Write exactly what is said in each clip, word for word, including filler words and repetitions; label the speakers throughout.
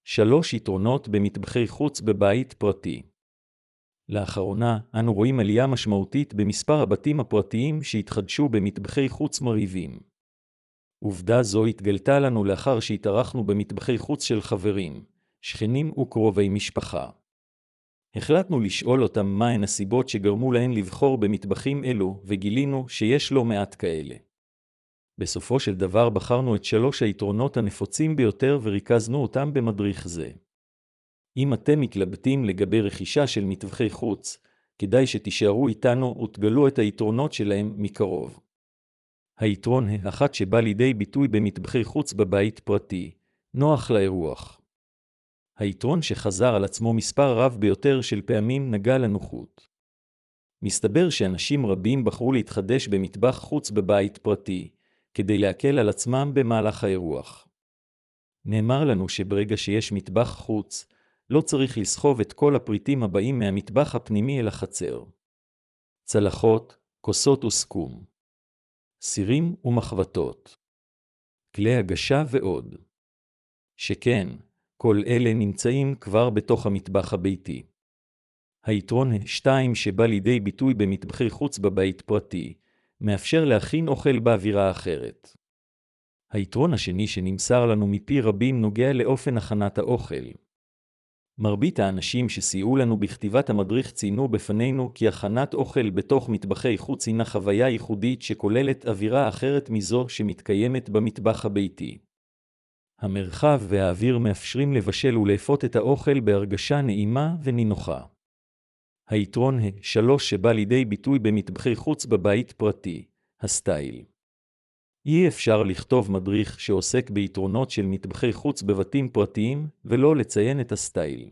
Speaker 1: שלוש יתרונות במטבחי חוץ בבית פרטי. לאחרונה, אנו רואים עלייה משמעותית במספר הבתים הפרטיים שהתחדשו במטבחי חוץ מרהיבים. עובדה זו התגלתה לנו לאחר שהתארחנו במטבחי חוץ של חברים, שכנים וקרובי משפחה. החלטנו לשאול אותם מהן הסיבות שגרמו להן לבחור במטבחים אלו, וגילינו שיש לא מעט כאלה. בסופו של דבר בחרנו את שלוש היתרונות הנפוצים ביותר וריכזנו אותם במדריך זה. אם אתם מתלבטים לגבי רכישה של מטבחי חוץ, כדאי שתישארו איתנו ותגלו את היתרונות שלהם מקרוב. היתרון האחד שבא לידי ביטוי במטבחי חוץ בבית פרטי, נוח לאירוח. היתרון שחזר על עצמו מספר רב ביותר של פעמים נגע לנוחות. מסתבר שאנשים רבים בחרו להתחדש במטבח חוץ בבית פרטי, כדי להקל על עצמם במהלך האירוח. נאמר לנו שברגע שיש מטבח חוץ, לא צריך לסחוב את כל הפריטים הבאים מהמטבח הפנימי אל החצר. צלחות, כוסות וסכו"ם, סירים ומחבטות, כלי הגשה ועוד. שכן, כל אלה נמצאים כבר בתוך המטבח הביתי. היתרון השתיים שבא לידי ביטוי במטבחי חוץ בבית פרטי, מאפשר להכין אוכל באווירה אחרת. היתרון השני שנמסר לנו מפי רבים נוגע לאופן הכנת האוכל. מרבית האנשים שסייעו לנו בכתיבת המדריך ציינו בפנינו כי הכנת אוכל בתוך מטבחי חוץ הינה חוויה ייחודית שכוללת אווירה אחרת מזו שמתקיימת במטבח הביתי. המרחב והאוויר מאפשרים לבשל ולאפות את האוכל בהרגשה נעימה ונינוחה. היתרון השלוש שבא לידי ביטוי במטבחי חוץ בבית פרטי, הסטייל. אי אפשר לכתוב מדריך שעוסק ביתרונות של מטבחי חוץ בבתים פרטיים ולא לציין את הסטייל.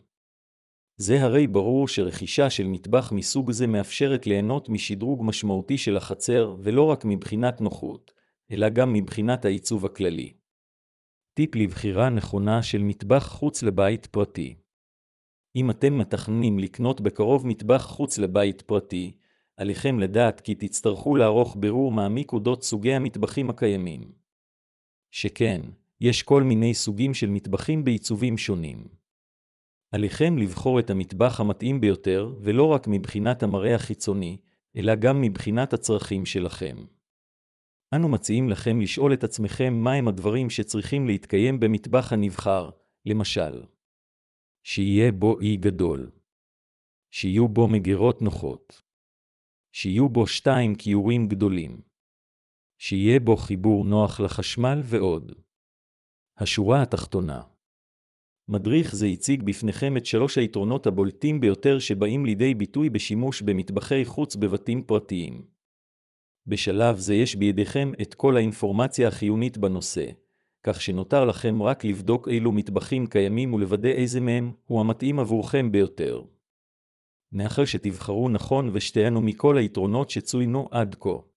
Speaker 1: זה הרי ברור שרכישה של מטבח מסוג זה מאפשרת ליהנות משדרוג משמעותי של החצר ולא רק מבחינת נוחות, אלא גם מבחינת העיצוב הכללי. טיפ לבחירה נכונה של מטבח חוץ לבית פרטי. אם אתם מתכננים לקנות בקרוב מטבח חוץ לבית פרטי, עליכם לדעת כי תצטרכו לערוך בירור מעמיק אודות סוגי המטבחים הקיימים. שכן, יש כל מיני סוגים של מטבחים בעיצובים שונים. עליכם לבחור את המטבח המתאים ביותר, ולא רק מבחינת המראה החיצוני, אלא גם מבחינת הצרכים שלכם. אנו מציעים לכם לשאול את עצמכם מהם הדברים שצריכים להתקיים במטבח הנבחר, למשל. שיהיה בו אי גדול. שיהיו בו מגירות נוחות. שיהיו בו שתיים כיורים גדולים. שיהיה בו חיבור נוח לחשמל ועוד. השורה התחתונה. מדריך זה הציג בפניכם את שלוש היתרונות הבולטים ביותר שבאים לידי ביטוי בשימוש במטבחי חוץ בבתים פרטיים. בשלב זה יש בידיכם את כל האינפורמציה החיונית בנושא, כך שנותר לכם רק לבדוק אילו מטבחים קיימים ולוודא איזה מהם הוא המתאים עבורכם ביותר. מאחר שתבחרו נכון ושתהנו מכל היתרונות שצוינו עד כה.